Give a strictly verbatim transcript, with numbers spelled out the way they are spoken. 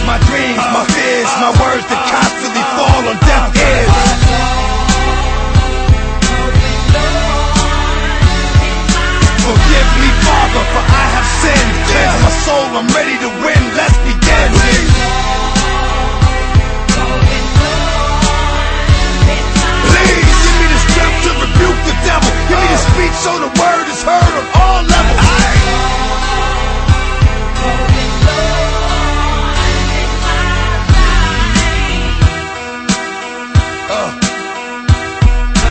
my dreams, my fears, my words that constantly fall on deaf ears. Forgive me, Father, for I have sinned. Cleanse my soul, I'm ready to win.